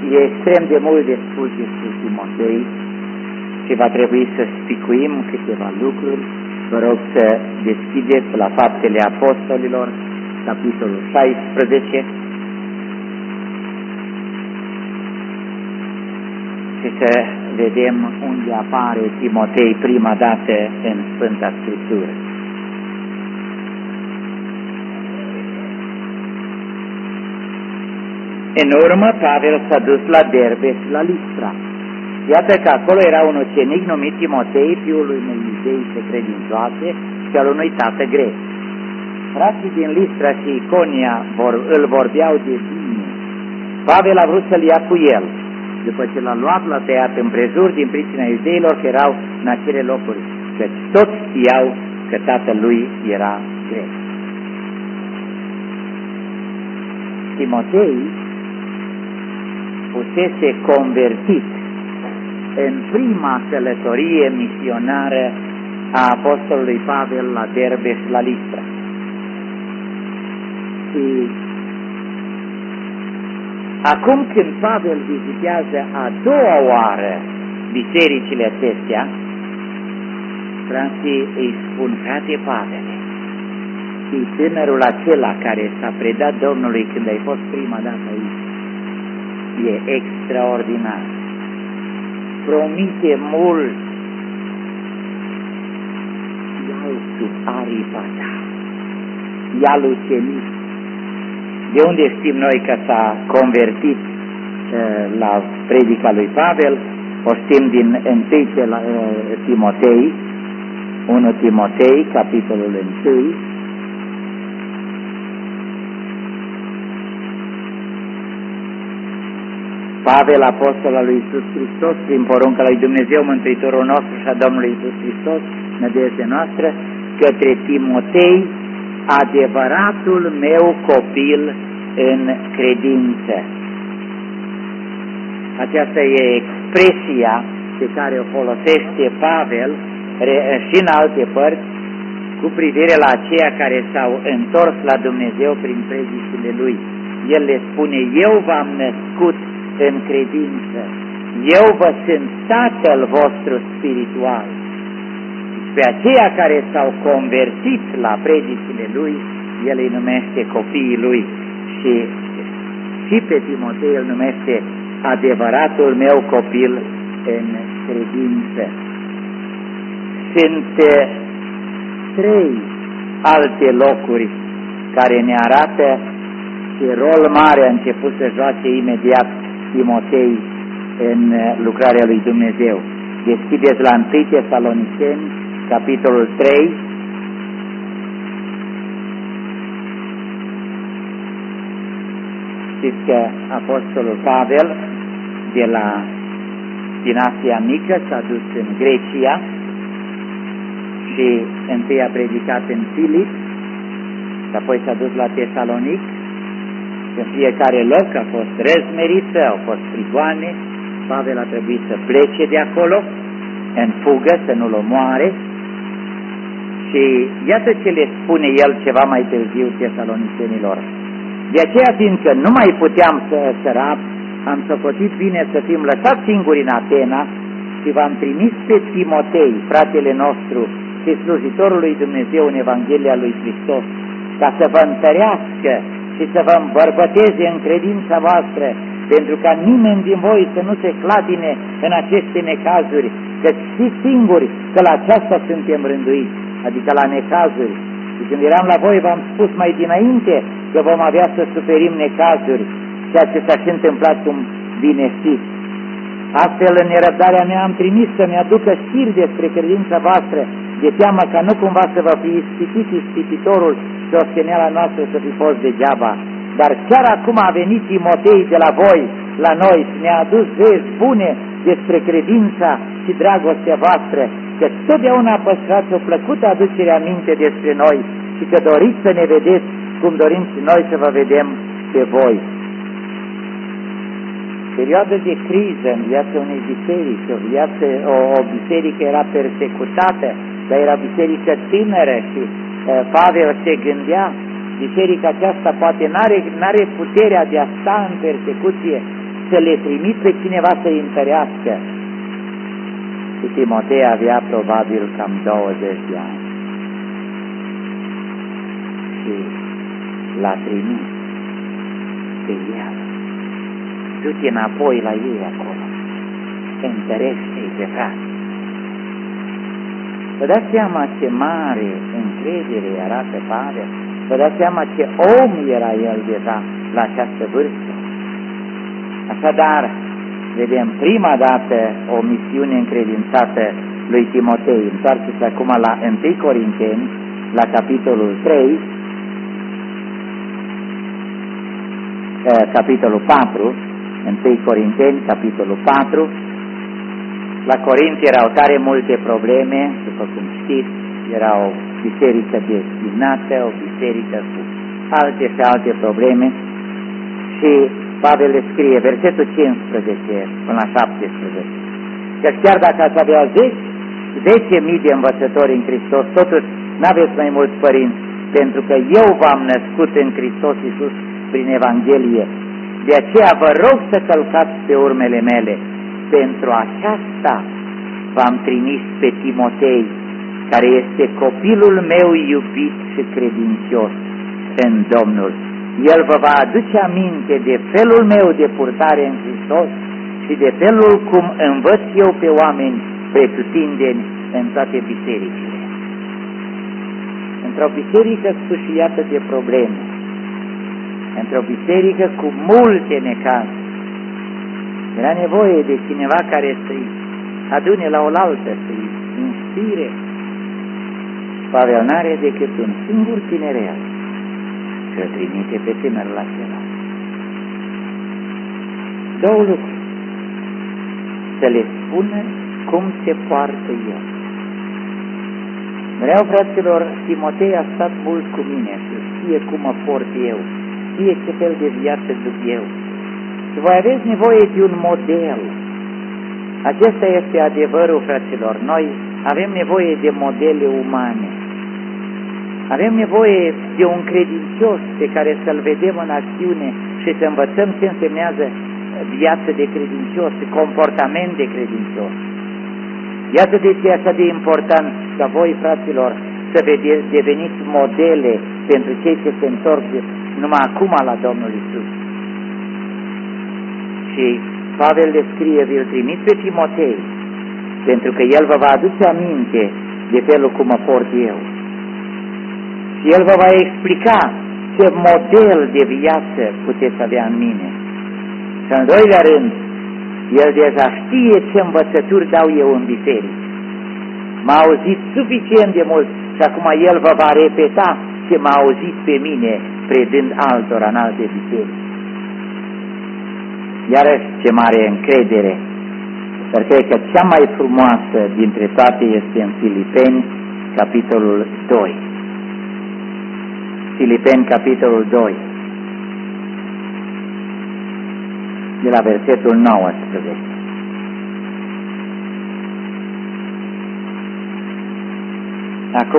e extrem de mult de spus despre Timotei și va trebui să spicuim câteva lucruri. Vă rog să deschideți la Faptele Apostolilor, capitolul 16, și să vedem unde apare Timotei prima dată în Sfânta Scriptură. În urmă, Pavel s-a dus la Derbe și la Listra. Iată că acolo era un ucenic numit Timotei, fiul lui unei iudeițe credincioase și al unui tată grec. Frații din Listra și Iconia îl vorbeau de bine. Pavel a vrut să-l ia cu el. După ce l-a luat, l-a tăiat împrejur din pricina iudeilor că erau în acele locuri, căci toți știau că tatăl lui era grec. Timotei fusese convertit în prima călătorie misionară a apostolului Pavel la Derbe și la Listra. Și acum când Pavel vizitează a doua oară bisericile acestea, frații îi spun: frate Pavel, și tânărul acela care s-a predat Domnului când ai fost prima dată aici, e extraordinar, promite mult, ia-l sub aripa ta, ia-l ucenic. De unde știm noi că s-a convertit la predica lui Pavel? O știm din 1 Timotei, 1 Timotei, capitolul 1. Pavel, apostol al lui Iisus Hristos, prin porunca lui Dumnezeu, Mântuitorul nostru și a Domnului Iisus Hristos, nădejdea noastră, către Timotei, adevăratul meu copil în credință. Aceasta e expresia pe care o folosește Pavel și în alte părți cu privire la aceia care s-au întors la Dumnezeu prin predicile lui. El le spune: eu v-am născut în credință, eu vă sunt tatăl vostru spiritual. Pe aceia care s-au convertit la predicile lui, el îi numește copiii lui și pe Timotei îl numește adevăratul meu copil în credință. Sunt trei alte locuri care ne arată ce rol mare a început să joace imediat Timotei în lucrarea lui Dumnezeu. Deschideți la 1 Tesaloniceni, capitolul 3, știți că apostolul Pavel din Asia Mică s-a dus în Grecia și întâi a predicat în Filip și apoi s-a dus la Tesalonic. În fiecare loc a fost răzmerită, au fost prigoane. Pavel a trebuit să plece de acolo în fugă, să nu-l omoare. Și iată ce le spune el ceva mai târziu tesalonicenilor: de aceea, fiindcă nu mai puteam să sărab, am socotit bine să fim lăsați singuri în Atena și v-am trimis pe Timotei, fratele nostru și slujitorul lui Dumnezeu în Evanghelia lui Hristos, ca să vă întărească și să vă îmbărbăteze în credința voastră, pentru ca nimeni din voi să nu se clatine în aceste necazuri, că știți singuri că la aceasta suntem rânduiți, adică la necazuri. Și când eram la voi, v-am spus mai dinainte că vom avea să suferim necazuri, ceea ce s-a și întâmplat cum bine știți. Astfel, în nerăbdarea mea am trimis să-mi aducă știri despre credința voastră, de teamă ca nu cumva să vă fi ispitit ispititorul și osteneala noastră să fi fost degeaba. Dar chiar acum a venit Timotei de la voi, la noi, și ne-a adus vesti bune despre credința și dragostea voastră, că totdeauna păstrați o plăcută aducere aminte despre noi și că doriți să ne vedeți cum dorim și noi să vă vedem pe voi. Perioadă de criză în viața unei biserici, o biserică era persecutată, dar era biserică tânără și Pavel se gândea: biserica aceasta poate n-are puterea de a sta în persecuție să le trimit pe cineva să-i întărească. Și Timotei avea probabil cam 20 de ani. Și l-a trimis pe el. Du-te înapoi la ei acolo. Întărește-i pe frate. Vă dați seama ce mare încredere era pe Pavel? Vă dați seama ce om era el deja la această vârstă? Așadar, vedem prima dată o misiune încredințată lui Timotei. Întoarceți acum la 1 Corinteni, la capitolul 3, capitolul 4, 1 Corinteni, capitolul 4. La Corint erau tare multe probleme, după cum știți, era o biserică destinată, o biserică cu alte și alte probleme și Pavel le scrie, versetul 15 până la 17, că chiar dacă ați avea 10.000 de învățători în Hristos, totuși n-aveți mai mulți părinți, pentru că eu v-am născut în Hristos Iisus prin Evanghelie. De aceea vă rog să călcați pe urmele mele. Pentru aceasta v-am trimis pe Timotei, care este copilul meu iubit și credincios în Domnul. El vă va aduce aminte de felul meu de purtare în Hristos și de felul cum învăț eu pe oameni pretutindeni în toate bisericile. Într-o biserică sfâșiată de probleme, într-o biserică cu multe necazuri, era nevoie de cineva care să-i adune la oaltă, să-i inspire. Pavel n-are decât un singur tinerel și îl trimite pe tânărul acela. Două lucruri. Să le spună cum se poartă el. Vreau, fraților, Timotei a stat mult cu mine și știe cum mă port eu, știe ce fel de viață duc eu. Și voi aveți nevoie de un model. Acesta este adevărul, fraților. Noi avem nevoie de modele umane. Avem nevoie de un credincios pe care să-l vedem în acțiune și să învățăm ce însemnează viață de credincios, comportament de credincios. Iată de ce e așa de important ca voi, fraților, să deveniți modele pentru cei ce se întorc numai acum la Domnul Iisus. Și Pavel le scrie, vi-l trimit pe Timotei, pentru că el vă va aduce aminte de felul cum mă port eu. Și el vă va explica ce model de viață puteți avea în mine. Și în doilea rând, el deja știe ce învățături dau eu în biserică. M-a auzit suficient de mult și acum el vă va repeta ce m-a auzit pe mine predând altora în alte biserici. Iarăși ce mare încredere! Dar cred că cea mai frumoasă dintre toate este în Filipeni, capitolul 2. Filipeni, capitolul 2, de la versetul 19. Acum,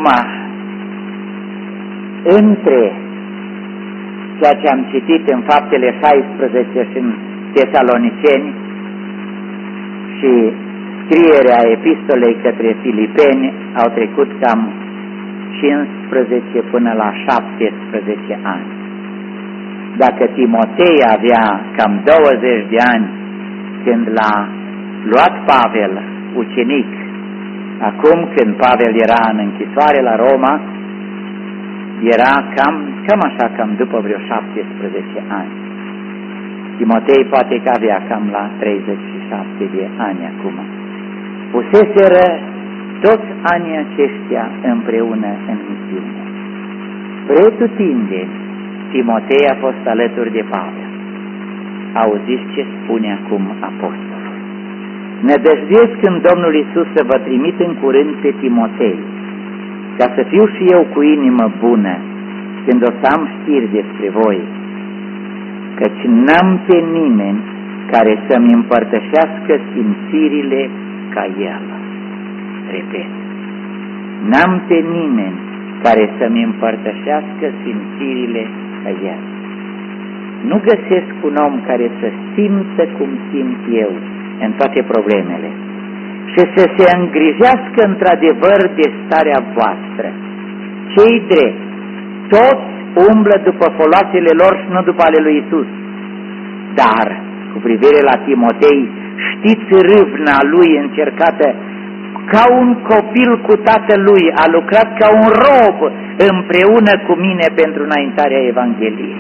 între ceea ce am citit în Faptele 16 și în Tesaloniceni și scrierea epistolei către Filipeni au trecut cam 15 până la 17 ani. Dacă Timotei avea cam 20 de ani când l-a luat Pavel, ucenic, acum când Pavel era în închisoare la Roma, era cam așa, cam după vreo 17 ani. Timotei poate că avea cam la 37 de ani acum. Puseseră toți anii aceștia împreună în misiune. Pretutindeni, Timotei a fost alături de Pavel. Auziți ce spune acum apostolul. Nădăjduiesc în Domnul Iisus să vă trimit în curând pe Timotei, ca să fiu și eu cu inimă bună când o să am știri despre voi, căci n-am pe nimeni care să-mi împărtășească simțirile ca el. Repet, n-am pe nimeni care să-mi împărtășească simțirile ca el. nu găsesc un om care să simtă cum simt eu în toate problemele și să se îngrijească într-adevăr de starea voastră. Cei drept, toți umblă după foloasele lor și nu după ale lui Iisus. Dar, cu privire la Timotei, știți râvna lui încercată, ca un copil cu tatălui, a lucrat ca un rob împreună cu mine pentru înaintarea Evangheliei.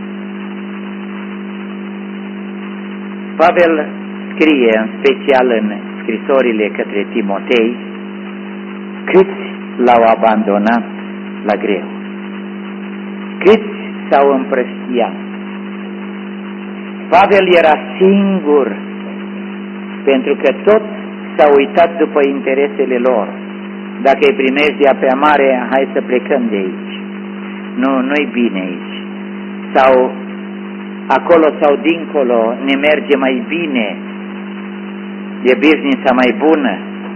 Pavel scrie în special în scrisorile către Timotei, câți l-au abandonat la greu, câți s-au împrăștiat. Pavel era singur, pentru că toți s-au uitat după interesele lor. Dacă îi primejdea prea mare, hai să plecăm de aici. Nu-i bine aici. Sau acolo sau dincolo ne merge mai bine, e business-a mai bună.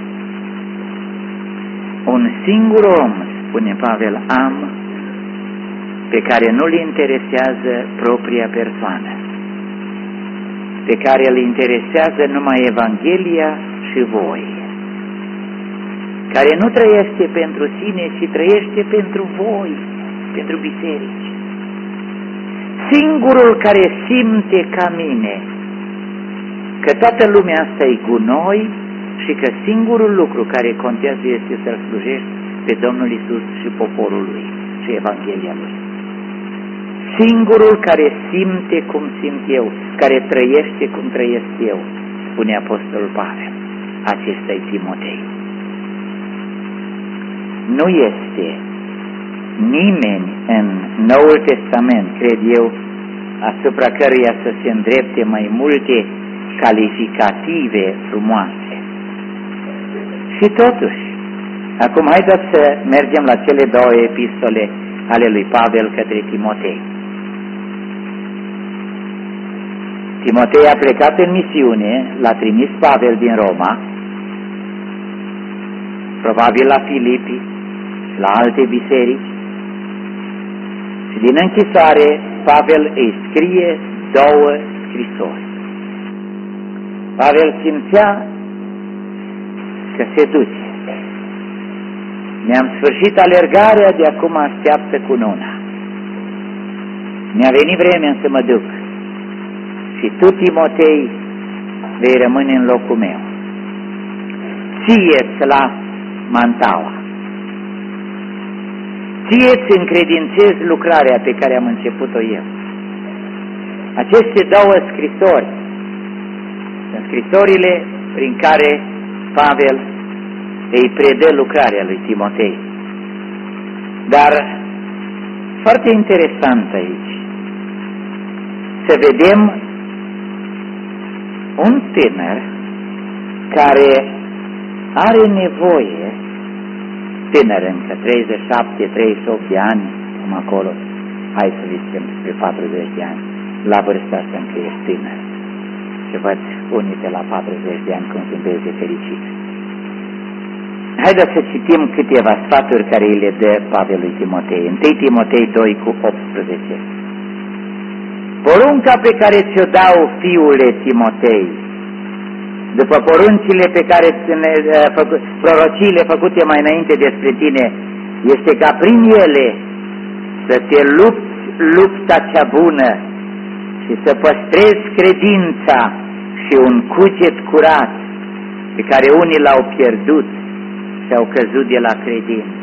Un singur om, spune Pavel, am, pe care nu-l interesează propria persoană, pe care îl interesează numai Evanghelia și voi, care nu trăiește pentru sine, ci trăiește pentru voi, pentru biserici. Singurul care simte ca mine că toată lumea asta e gunoi și că singurul lucru care contează este să-L slujești pe Domnul Iisus și poporul Lui și Evanghelia Lui. Singurul care simte cum simt eu, care trăiește cum trăiesc eu, spune Apostolul Pavel, acesta-i Timotei. Nu este nimeni în Noul Testament, cred eu, asupra căruia să se îndrepte mai multe calificative frumoase. Și totuși, acum haideți să mergem la cele două epistole ale lui Pavel către Timotei. Timotei a plecat în misiune, l-a trimis Pavel din Roma, probabil la Filipi și la alte biserici, și din închisoare Pavel îi scrie două scrisori. Pavel simțea că se duce. Mi-am sfârșit alergarea, de acum așteaptă cununa. Mi-a venit vremea să mă duc. Și tu, Timotei, vei rămâne în locul meu. Ție-ți las mantaua. Ție-ți încredințez lucrarea pe care am început-o eu. Aceste două scrisori sunt scrisorile prin care Pavel îi predă lucrarea lui Timotei. Dar foarte interesant aici să vedem un tânăr care are nevoie, tânăr încă, 37-38 de ani, cum acolo, hai să zicem spre 40 de ani, la vârsta asta încă ești tânăr. Și văd unii de la 40 de ani cum sunt de fericiți. Haideți să citim câteva sfaturi care îi le dă Pavel lui Timotei. 1 Timotei 2:18. Porunca pe care ți-o dau, fiule Timotei, după poruncile pe care prorociile făcute mai înainte despre tine, este ca prin ele să te lupți lupta cea bună și să păstrezi credința și un cuget curat pe care unii l-au pierdut și au căzut de la credință.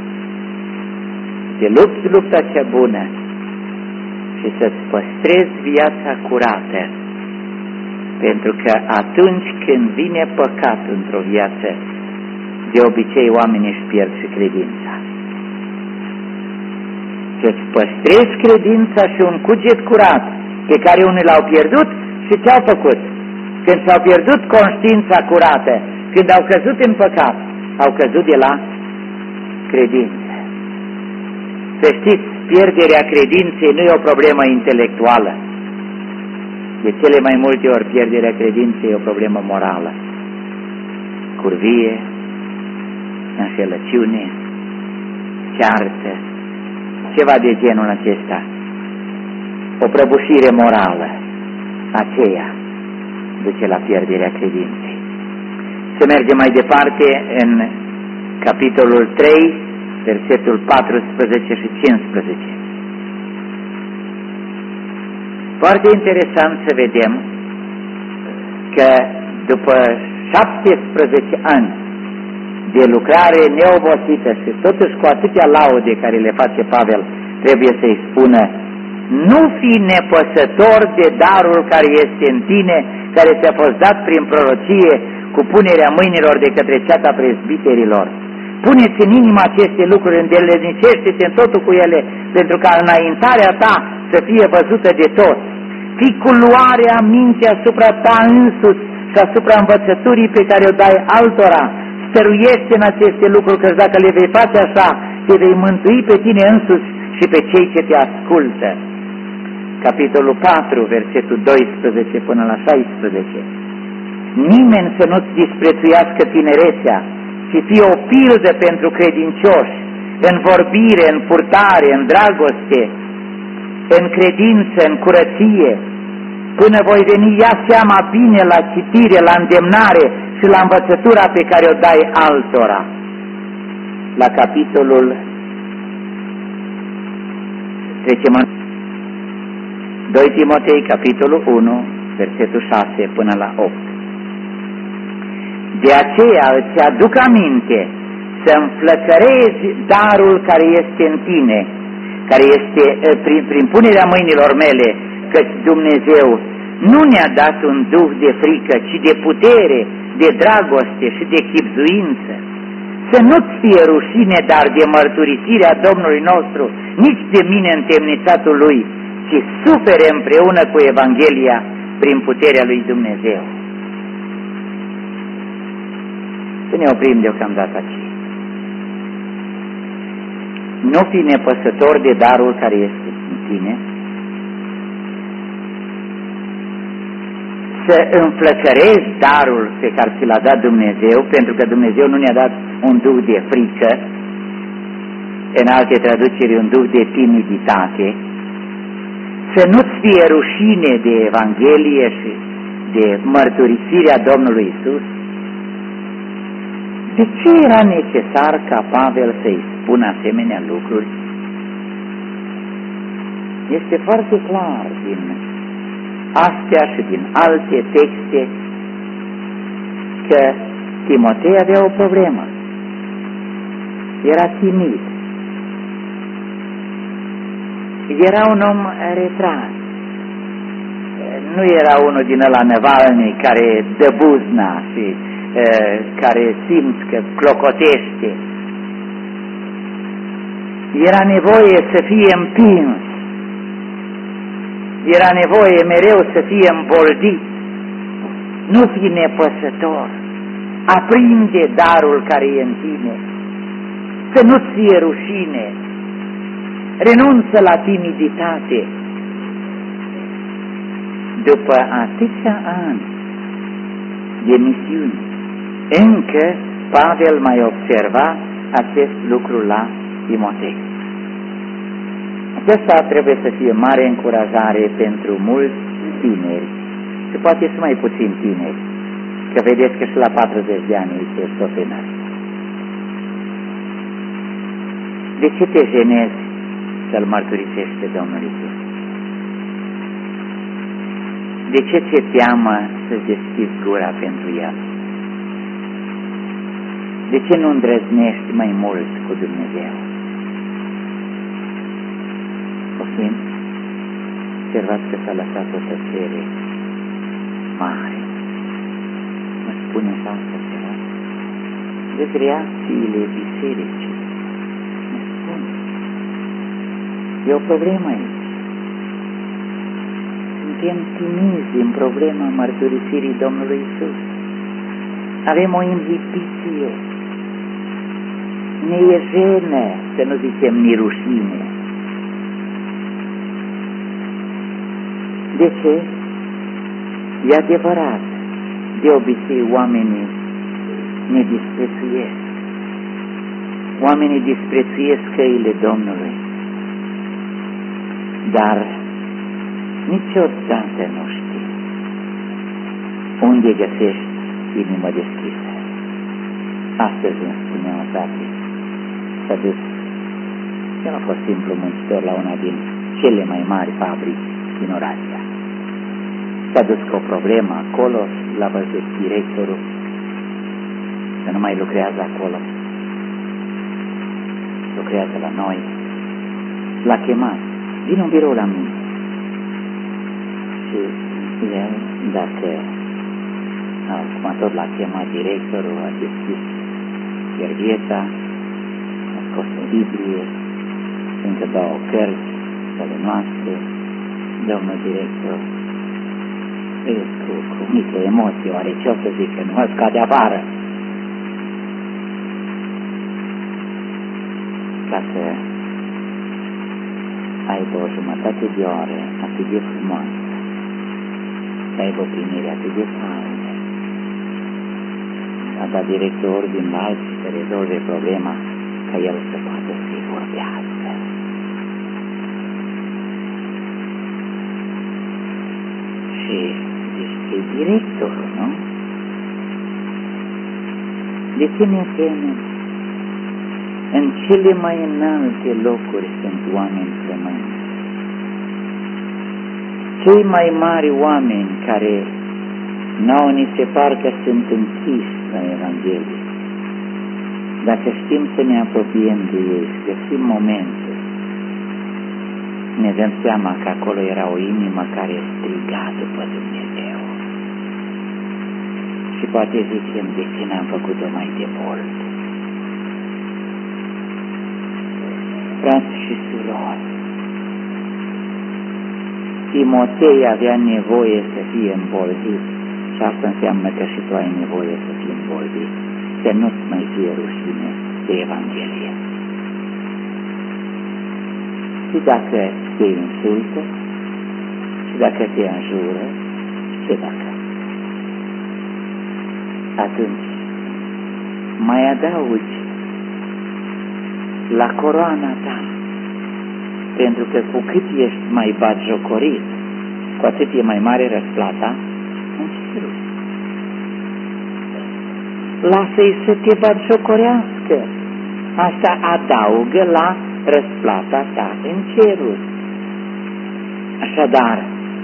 Te lupți lupta cea bună și să-ți păstrezi viața curată, pentru că atunci când vine păcat într-o viață, de obicei oamenii își pierd și credința. Să-ți păstrezi credința și un cuget curat pe care unii l-au pierdut și ce-au făcut? Când s-au pierdut conștiința curată, când au căzut în păcat, au căzut de la credință. Să știți, pierderea credinței nu e o problemă intelectuală. De cele mai multe ori pierderea credinței e o problemă morală. Curvie, înșelăciune, ceartă, ceva de genul acesta. o prăbușire morală, aceea duce la pierderea credinței. Să mergem mai departe în capitolul 3, versetul 14 și 15. Foarte interesant să vedem că după 17 ani de lucrare neobosită și totuși cu atâtea laude care le face Pavel, trebuie să-i spună: nu fi nepăsător de darul care este în tine, care ți-a fost dat prin prorocie cu punerea mâinilor de către ceata prezbiterilor. Puneți în inimă aceste lucruri, îndeletnicește-te în totul cu ele, pentru ca înaintarea ta să fie văzută de toți. Fii cu luarea minții asupra ta însuți și asupra învățăturii pe care o dai altora. Stăruiește în aceste lucruri, că dacă le vei face așa, te vei mântui pe tine însuți și pe cei ce te ascultă. Capitolul 4, versetul 12 până la 16. Nimeni să nu-ți disprețuiască tinerețea, ci fie o pildă pentru credincioși, în vorbire, în purtare, în dragoste, în credință, în curăție. Până voi veni, ia seama bine la citire, la îndemnare și la învățătura pe care o dai altora. La capitolul, trecem în 2 Timotei, capitolul 1, versetul 6 până la 8. De aceea îți aduc aminte să înflăcărezi darul care este în tine, care este prin punerea mâinilor mele, căci Dumnezeu nu ne-a dat un duh de frică, ci de putere, de dragoste și de chibzuință. Să nu-ți fie rușine, dar de mărturisirea Domnului nostru, nici de mine întemnițatul Lui, ci sufere împreună cu Evanghelia prin puterea lui Dumnezeu. Să ne oprim deocamdată aici. Nu fi nepăsător de darul care este în tine, să înflăcărezi darul pe care ți l-a dat Dumnezeu, pentru că Dumnezeu nu ne-a dat un duh de frică, în alte traduceri un duh de timiditate, să nu-ți fie rușine de Evanghelie și de mărturisirea Domnului Iisus. De ce era necesar ca Pavel să-i spună asemenea lucruri? Este foarte clar din astea și din alte texte că Timotei avea o problemă. Era timid. Era un om retras. Nu era unul din ăla Navalny care dă buzna și care simți că clocotește. Era nevoie să fie împins. Era nevoie mereu să fie îmboldit. Nu fi nepăsător. Aprinde darul care e în tine. Să nu-ți fie rușine. Renunță la timiditate. După atâția ani de misiuni, încă Pavel mai observa acest lucru la Timotei. Acesta trebuie să fie mare încurajare pentru mulți tineri și poate și mai puțin tineri, că vedeți că și la 40 de ani este tot tânăr. De ce te jenezi să-L mărturisești pe Domnul Iisus? De ce ți-e teamă să-ți deschizi gura pentru El? De ce nu îndrăznești mai mult cu Dumnezeu? Poftim, observați că s-a lăsat o tăcere mare. Mă spuneți asta ceva? Vedeți reacțiile bisericii. Mă spun. E o problemă aici. Suntem timizi în problema mărturisirii Domnului Iisus. Avem o inhibiție. Ne e jenă, să nu zicem ni rușine. De ce? E adevărat, de obicei oamenii ne disprețuiesc. Oamenii disprețuiesc căile Domnului. Dar niciodată nu știi unde găsești inimă deschisă. Astăzi îmi spunea o tati, s-a dus, el a fost simplu muncitor la una din cele mai mari fabrici din Oradea. S-a dus cu o problemă acolo, l-a văzut directorul, că nu mai lucrează acolo, lucrează la noi, l-a chemat, vin în birou la mine. Și el, dacă acum tot l-a chemat directorul, a deschis ghergheta, a scos o Biblie, încă două cărți ale noastre, domnul director, cu mică emoție, oare ce o să zic, că nu mă scade afară. Ca să aibă o jumătate de oră atât de frumoasă, să aibă o primire atât de faină, a dat director din la alții să rezolve problema, ca el să poată să-i vorbească. Și este directorul, nu? De ce ne temem? În cele mai înalte locuri sunt oameni flămânzi. Cei mai mari oameni care nouă ni se par că sunt închiși la Evanghelie. Dacă știm să ne apropiem de ei și găsim momente, ne dăm seama că acolo era o inimă care striga după Dumnezeu. Și poate zicem, de ce n-am făcut-o mai de mult? Frați și surori, Timotei avea nevoie să fie îmbolzit și asta înseamnă că și tu ai nevoie să fii îmbolzit, să nu-ți mai fie rușine de Evanghelie. Și dacă te insultă, și dacă te înjură, și dacă, atunci mai adaugi la coroana ta, pentru că cu cât ești mai batjocorit, cu atât e mai mare răsplata în cerul. Lasă-i să te batjocorească. Asta adaugă la răsplata ta în cerul. Așadar,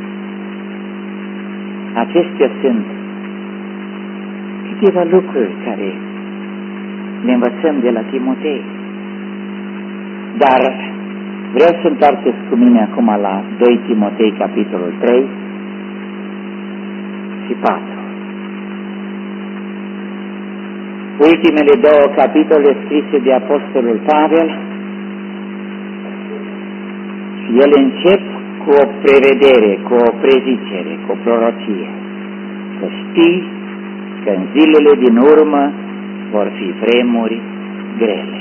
acestea sunt câteva lucruri care le învățăm de la Timotei. Dar vreau să întoarceți cu mine acum la 2 Timotei, capitolul 3 și 4. Ultimele 2 capitole scrise de Apostolul Pavel, și ele încep cu o prevedere, cu o prezicere, cu o prorocie. Să știi că în zilele din urmă vor fi vremuri grele.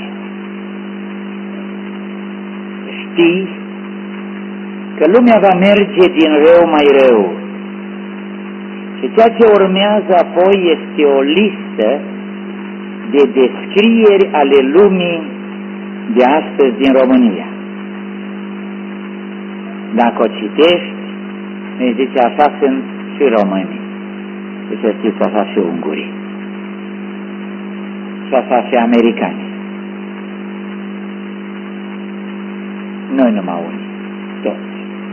Știi că lumea va merge din rău mai rău. Și ceea ce urmează apoi este o listă de descrieri ale lumii de astăzi din România. Dacă o citești, îi zice, așa sunt și românii. Și să știți, așa și ungurii. Și așa și americanii. Noi numai unii, toți.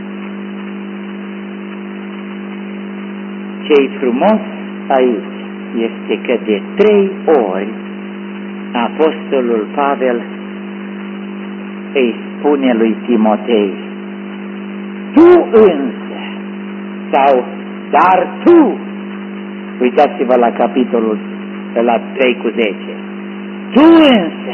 Ce-i frumos aici este că de 3 ori Apostolul Pavel îi spune lui Timotei, tu însă, sau dar tu, uitați-vă la capitolul la 3:10, tu însă,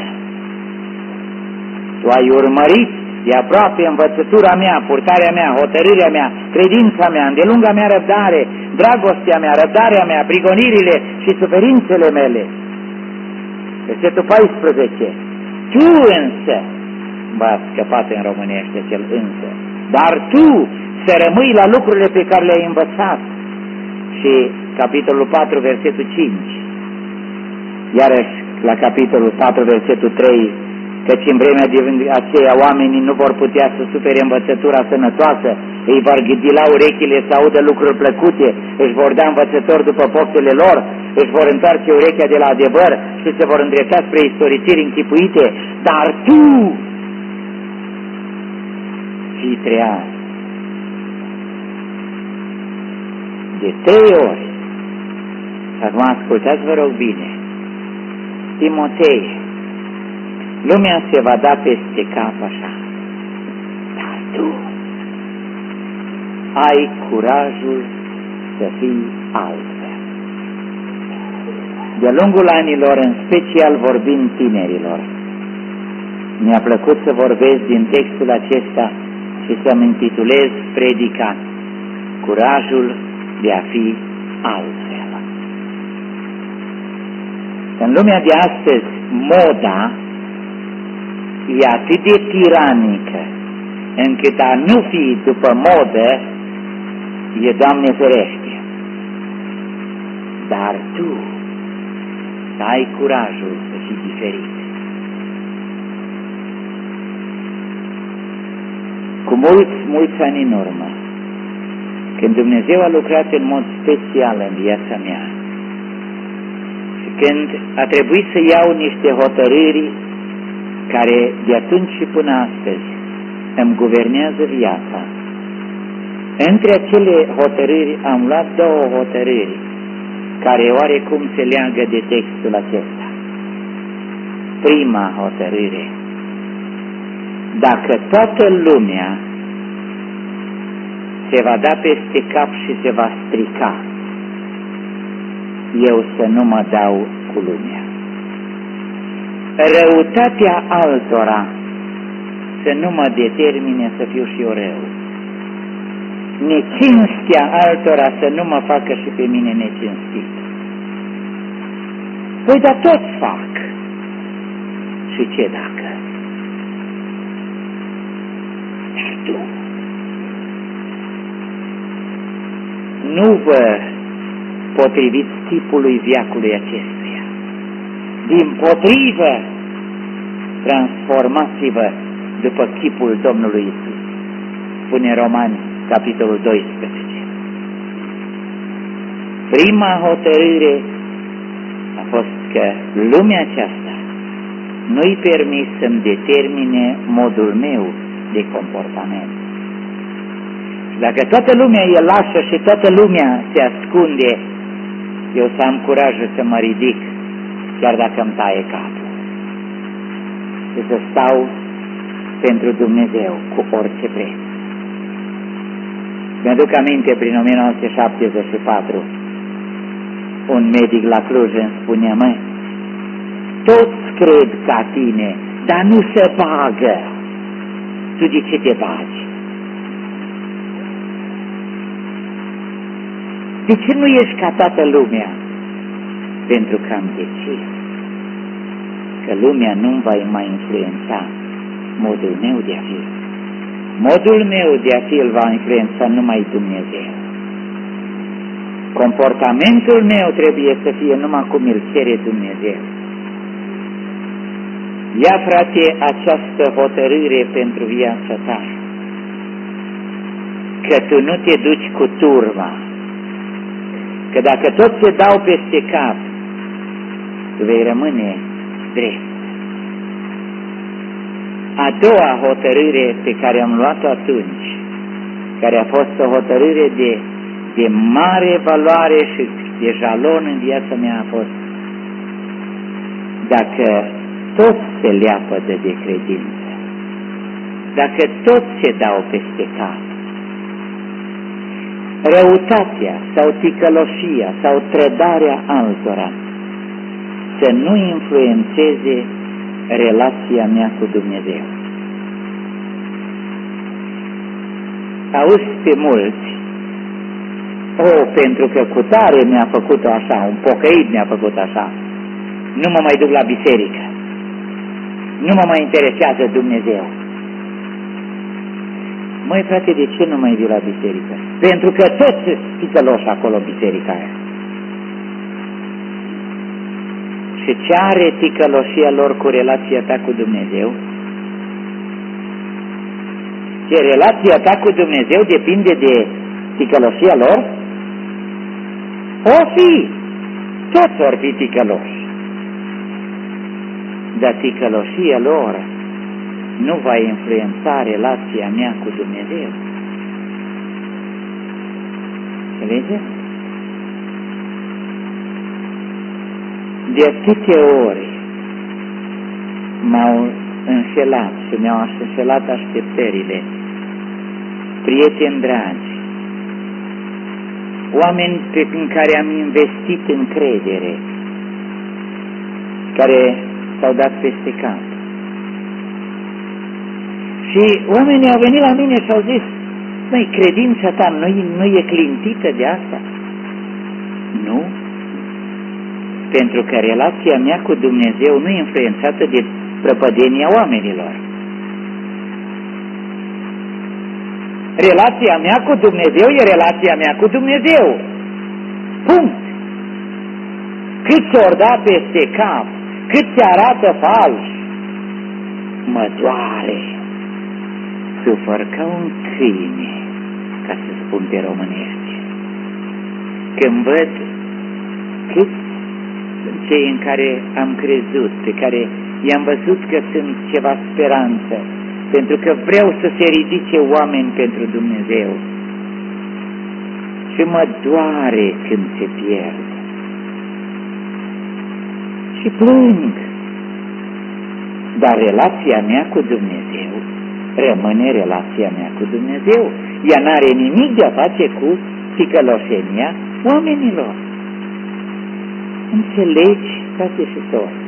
tu ai urmărit de aproape învățătura mea, purtarea mea, hotărârea mea, credința mea, îndelunga mea răbdare, dragostea mea, răbdarea mea, prigonirile și suferințele mele. Versetul 14. Tu însă, v-a scăpat în românește cel însă, dar tu să rămâi la lucrurile pe care le-ai învățat. Și capitolul 4, versetul 5. Iarăși, la capitolul 4, versetul 3, căci în vremea de aceea oamenii nu vor putea să sufere învățătura sănătoasă, îi vor ghidila urechile să audă lucruri plăcute, își vor da învățători după poftele lor, își vor întoarce urechea de la adevăr și se vor îndrepta spre istoriciri închipuite, dar tu fii treaz. De 3 ori. Acum ascultați, vă rog bine. Timotei, lumea se va da peste cap așa, dar tu ai curajul să fii altfel. De-a lungul anilor, în special vorbind tinerilor, mi-a plăcut să vorbesc din textul acesta și să-mi intitulez predica Curajul de a fi altfel. În lumea de astăzi, moda e atât de tiranică, încât a nu fi după modă e, Doamne ferește. Dar tu să ai curajul să fii diferit. Cu mulți ani în urmă, când Dumnezeu a lucrat în mod special în viața mea și când a trebuit să iau niște hotărâri care de atunci și până astăzi îmi guvernează viața, între acele hotărâri am luat 2 hotărâri care oarecum se leagă de textul acesta. Prima hotărâre: dacă toată lumea se va da peste cap și se va strica, eu să nu mă dau cu lumea. Răutatea altora să nu mă determine să fiu și eu rău. Necinstea altora să nu mă facă și pe mine necinstit. Păi, dar tot fac. Și ce dacă? Dar tu nu vă potriviți tipului veacului acestuia. Dimpotrivă, transformați-vă după chipul Domnului Iisus. Spune Romani, capitolul 12. Prima hotărâre a fost că lumea aceasta nu-i permis să-mi determine modul meu de comportament. Și dacă toată lumea e lașă și toată lumea se ascunde, eu să am curajul să mă ridic, chiar dacă îmi taie capul, și să stau pentru Dumnezeu cu orice preț. Mi-aduc aminte, prin 1974, un medic la Cluj îmi spunea: măi, toți cred ca tine, dar nu se bagă. Tu de ce te bagi? De ce nu ești ca toată lumea? Pentru că am decis că lumea nu va mai influența modul meu de a fi. Modul meu de a fi îl va influența numai Dumnezeu. Comportamentul meu trebuie să fie numai cum îl cere Dumnezeu. Ia, frate, această hotărâre pentru viața ta, că tu nu te duci cu turma, că dacă tot se dau peste cap, tu vei rămâne drept. A doua hotărâre pe care am luat-o atunci, care a fost o hotărâre de mare valoare și de jalon în viața mea, a fost: dacă toți se leapădă de credință, dacă toți se dau peste cap, răutatea sau ticăloșia sau trădarea altora să nu influențeze relația mea cu Dumnezeu. Auzi pe mulți: pentru că cutare mi-a făcut-o așa, un pocăit mi-a făcut așa, nu mă mai duc la biserică, nu mă mai interesează Dumnezeu. Măi, frate, de ce nu mai vii la biserică? Pentru că toți sunt ticăloși acolo în biserica aia. Și Și ce are ticăloșia lor cu relația ta cu Dumnezeu? Ce relația ta cu Dumnezeu depinde de ticăloșia lor? O fi! Toți vor fi ticăloși. Dar ticăloșia lor nu va influența relația mea cu Dumnezeu. Înțelegeți? De atâtea ori m-au înșelat și mi-au înșelat așteptările, prieteni dragi, oameni în care am investit încredere, care s-au dat peste cap. Și oamenii au venit la mine și au zis: măi, credința ta nu e clintită de asta? Nu, pentru că relația mea cu Dumnezeu nu e influențată de prăpădenia oamenilor. Relația mea cu Dumnezeu e relația mea cu Dumnezeu. Punct. Cât ți-or da peste cap, cât ți arată fals, mă doare. Sufăr ca un câine, ca să spun pe românește. Când văd cât sunt cei în care am crezut, pe care i-am văzut că sunt ceva speranță, pentru că vreau să se ridice oameni pentru Dumnezeu. Și mă doare când se pierd. Și plâng. Dar relația mea cu Dumnezeu rămâne relația mea cu Dumnezeu. Ea n-are nimic de a face cu ticăloșenia oamenilor. Înțelegi, frate și soră?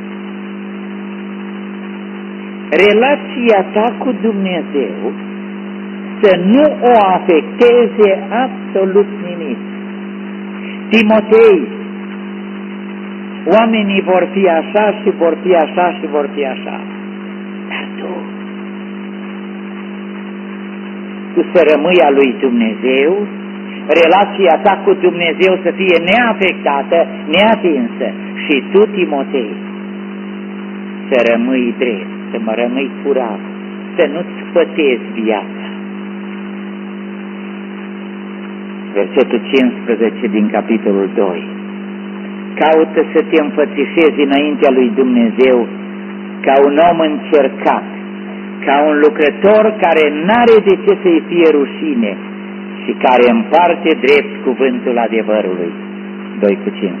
Relația ta cu Dumnezeu să nu o afecteze absolut nimic. Timotei, oamenii vor fi așa și vor fi așa și vor fi așa. Dar tu să rămâi a lui Dumnezeu, relația ta cu Dumnezeu să fie neafectată, neatinsă. Și tu, Timotei, să rămâi drept, să mă rămâi curat, să nu-ți pătezi viața. Versetul 15 din capitolul 2. Caută să te înfățișezi înaintea lui Dumnezeu ca un om încercat, ca un lucrător care n-are de ce să-i fie rușine și care împarte drept cuvântul adevărului. 2:15.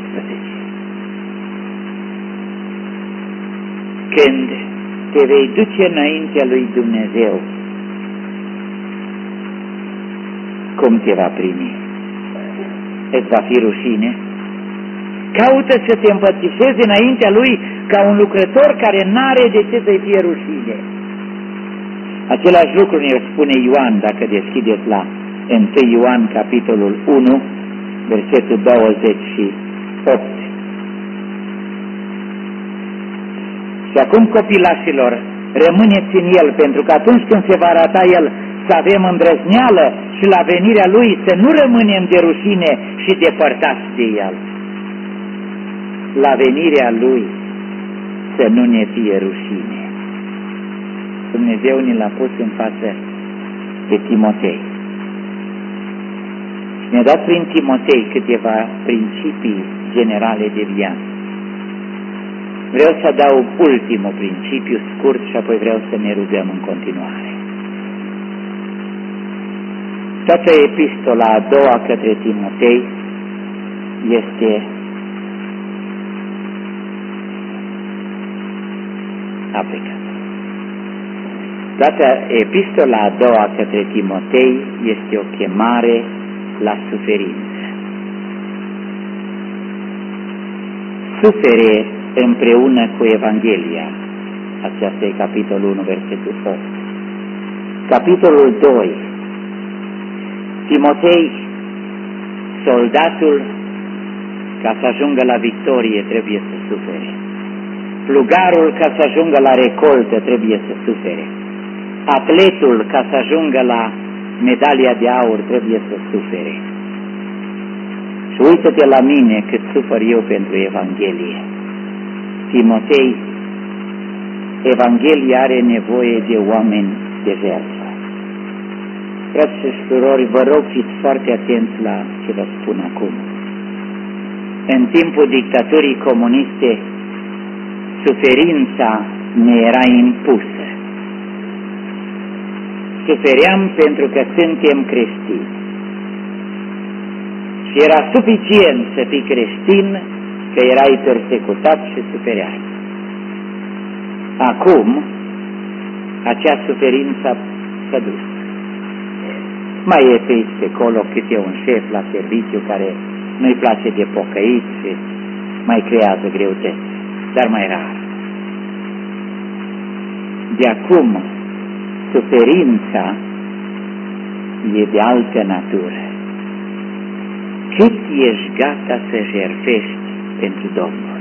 Când te vei duce înaintea lui Dumnezeu, cum te va primi? Îți va fi rușine? Caută să te împățișezi înaintea lui ca un lucrător care n-are de ce să-i fie rușine. Același lucru ne spune Ioan, dacă deschideți la 1 Ioan, capitolul 1, versetul 28. Și acum, copilașilor, rămâneți în el, pentru că atunci când se va arăta el, să avem îndrăzneală și la venirea lui să nu rămânem de rușine și depărtați de el. La venirea lui să nu ne fie rușine. Dumnezeu ne l-a pus în față pe Timotei. Ne-a dat prin Timotei câteva principii generale de viață. Vreau să adaug ultimul principiu scurt și apoi vreau să ne rugăm în continuare. Toată epistola a doua către Timotei este aplicată. Toată epistola a doua către Timotei este o chemare la suferință. Sufere împreună cu Evanghelia. Aceasta e capitolul 1, versetul 8. Capitolul 2. Timotei, soldatul, ca să ajungă la victorie, trebuie să sufere. Plugarul, ca să ajungă la recoltă, trebuie să sufere. Atletul, ca să ajungă la medalia de aur, trebuie să sufere. Și uită-te la mine cât sufăr eu pentru Evanghelie. Timotei, Evanghelia are nevoie de oameni de jertfă. Frați și surori, vă rog, fiți foarte atenți la ce vă spun acum. În timpul dictaturii comuniste, suferința ne era impusă. Sufeream pentru că suntem creștini. Și era suficient să fii creștin, că erai persecutat și sufereai. Acum, acea suferință s-a dus. Mai e pe aici, pe acolo, câte un șef la serviciu care nu-i place de pocăit și mai creează greutăți, dar mai rar. De acum, suferința e de altă natură. Cât ești gata să jertfești pentru Domnul?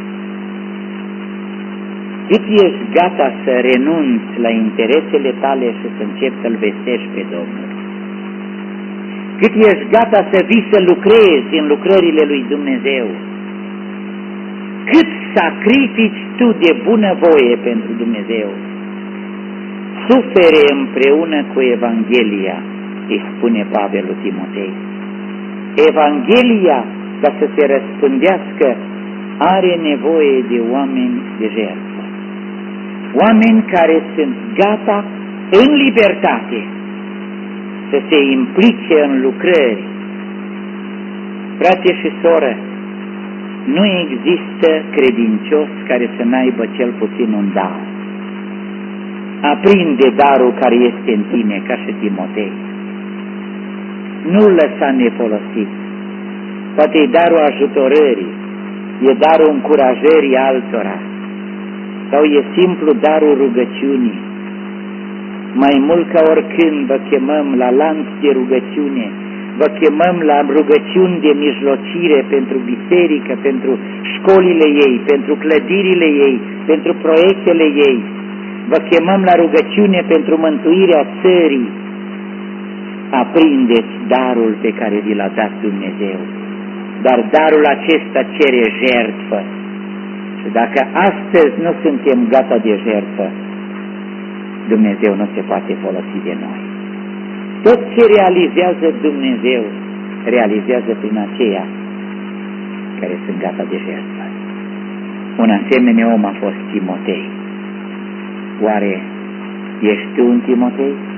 Cât ești gata să renunți la interesele tale și să începi să-L vestești pe Domnul? Cât ești gata să vii să lucrezi în lucrările lui Dumnezeu? Cât sacrifici tu de bunăvoie pentru Dumnezeu? Sufere împreună cu Evanghelia, îi spune Pavel lui Timotei. Evanghelia, ca să se răspândească, are nevoie de oameni de jertfă. Oameni care sunt gata în libertate să se implice în lucrări. Frate și soră, nu există credincios care să n-aibă cel puțin un dar. Aprinde darul care este în tine, ca și Timotei. Nu-l lăsa nefolosit. Poate e darul ajutorării, e darul încurajării altora, sau e simplu darul rugăciunii. Mai mult ca oricând vă chemăm la lanț de rugăciune, vă chemăm la rugăciuni de mijlocire pentru biserică, pentru școlile ei, pentru clădirile ei, pentru proiectele ei. Vă chemăm la rugăciune pentru mântuirea țării. Aprindeți darul pe care vi l-a dat Dumnezeu. Dar darul acesta cere jertfă. Și dacă astăzi nu suntem gata de jertfă, Dumnezeu nu se poate folosi de noi. Tot ce realizează Dumnezeu, realizează prin aceia care sunt gata de jertfă. Un asemenea om a fost Timotei. Oare ești tu un Timotei?